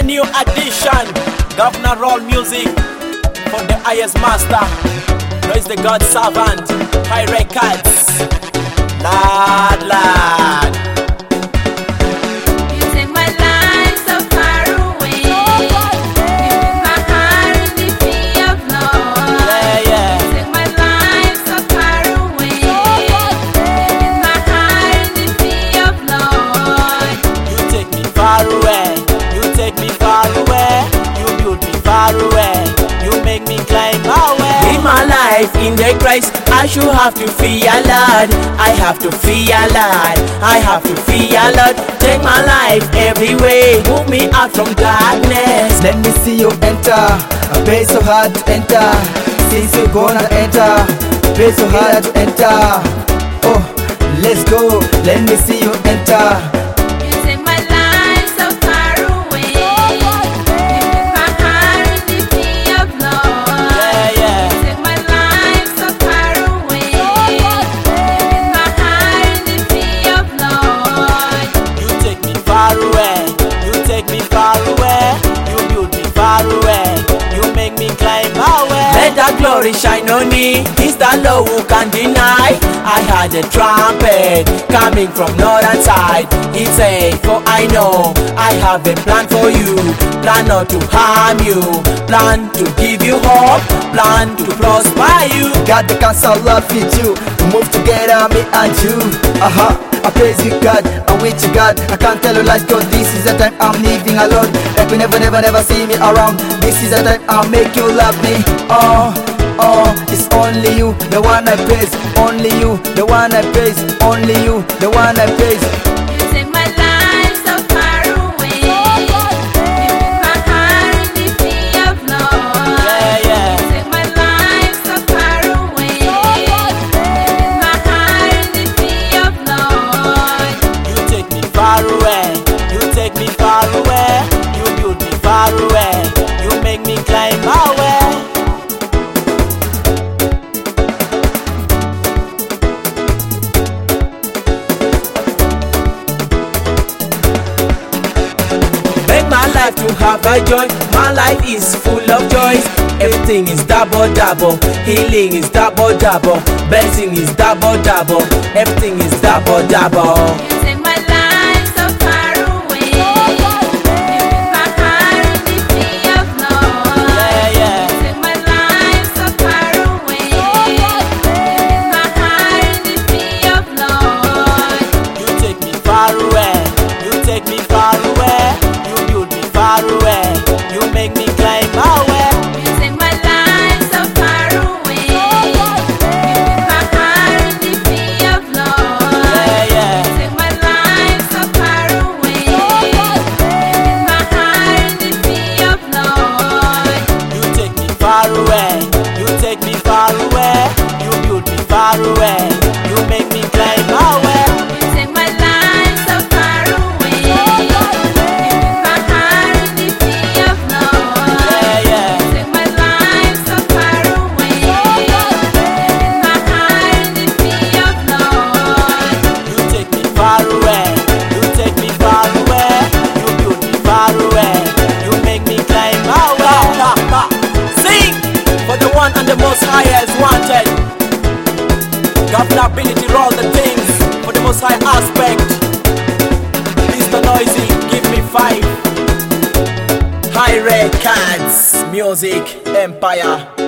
new addition. Governor Roll Music for the highest master. Now is the God servant. High Records. Lad, lad. You take my life so far away. You put my heart in the sea of love. Yeah, yeah. You take my life so far away. You put my heart in the sea of love. You take me far away. You take me far away. You build me far away. You make me climb away. In my life, in the Christ, I should have to fear Lord. I have to fear Lord. I have to fear Lord. Take my life every way. Move me out from darkness. Let me see you enter a place so hard to enter. Since you're gonna enter a place so hard to enter. Oh, let's go. Let me see you enter. You take my life so far away. You put my heart in the sea of love. Yeah, yeah. You take my life so far away. You put my heart in the sea of love. You take me far away. You take me far away. You build me far away. You make me climb away. Let that glory shine on me. It's the Lord who can deny. I had a trumpet coming from northern side. It said, for I know I have a plan for you. Plan not to harm you. Plan to give you hope. Plan to prosper you. God the counsel love with you. Move together, me and you. I praise you, God. I'm with you, God. I can't tell you lies, God. This is the time I'm living alone. Like you never see me around. This is the time I'll make you love me. Oh, it's only you, the one I praise. Only you, the one I praise. Only you, the one I praise. You take my life so far away. You put my heart in the sea of love. Yeah, yeah. You take my life so far away. You put my heart in the sea of love. You take me far away. You take me far away. You build me far away. You make me climb away. Make my life to have a joy. My life is full of joys. Everything is double double. Healing is double double. Blessing is double double. Everything is double double. You take my life so far away. You put my heart in the sea of love. Yeah, yeah. You take my life so far away. You put my heart in the sea of love. You take me far away. You take me far away. You build me far away. You make me climb away. You take my life so far away. You put my heart in the sea of love. Yeah, yeah. You take my life so far away. You put my heart in the sea of love. You take me far away. You take me far away. You build me far away. You make me climb away. You take my life so far away. You put my heart in the sea of love. Yeah, yeah. You take my life so far away. You put my heart in the sea of love. You take me far away. You take me far away. You build me far away. You make me climb away. Sing for the one and the most highest wanted. Governor ability roll the things for the most high aspect. Mr. Noisy, give me 5. High Records Music Empire.